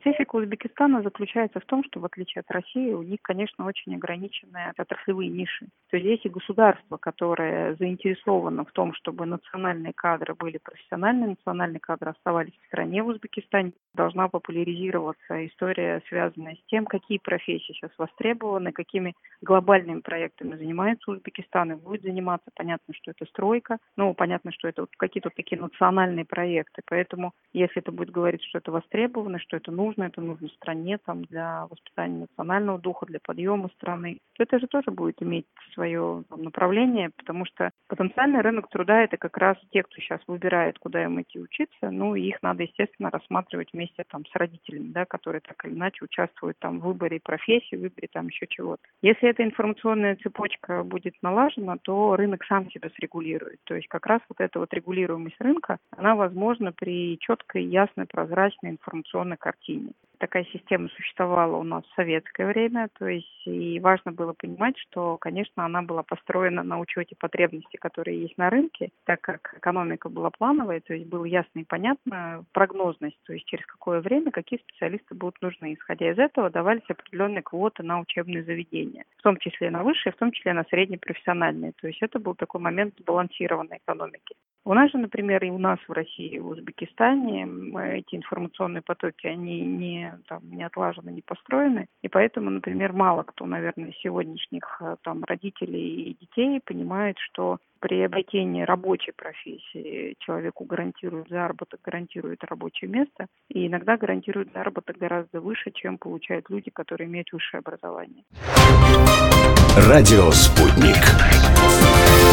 Специфика Узбекистана заключается в том, что в отличие от России, у них, конечно, очень ограниченные отраслевые ниши. То есть есть и государство, которое заинтересовано в том, чтобы национальные кадры были профессиональные, национальные кадры оставались в стране в Узбекистане. Должна популяризироваться история, связанная с тем, какие профессии сейчас востребованы, какими глобальными проектами занимается Узбекистан и будет заниматься. Понятно, что это стройка, но понятно, что это вот какие-то такие национальные проекты. Поэтому, если это будет говорить, что это востребовано, что это нужно стране там, для воспитания национального духа, для подъема страны, то это же тоже будет иметь свое направление, потому что потенциальный рынок труда – это как раз те, кто сейчас выбирает, куда им идти учиться, их надо, естественно, рассматривать вместе там, с родителями, да, которые так или иначе участвуют там, в выборе профессии, в выборе там, еще чего-то. Если эта информационная цепочка будет налажена, то рынок сам себя срегулирует. То есть как раз вот эта вот регулируемость рынка, она возможна при четкой, ясной, прозрачной информационной картине. Такая система существовала у нас в советское время, то есть и важно было понимать, что, конечно, она была построена на учете потребностей, которые есть на рынке, так как экономика была плановая, то есть было ясно и понятно прогнозность, то есть через какое время какие специалисты будут нужны. Исходя из этого давались определенные квоты на учебные заведения, в том числе на высшие, в том числе на среднепрофессиональные. То есть это был такой момент сбалансированной экономики. У нас же, например, и у нас в России, и в Узбекистане эти информационные потоки, они не отлажены, не построены. И поэтому, например, мало кто, наверное, из сегодняшних родителей и детей понимает, что при обретении рабочей профессии человеку гарантируют заработок, гарантируют рабочее место, и иногда гарантируют заработок гораздо выше, чем получают люди, которые имеют высшее образование. Радио «Спутник».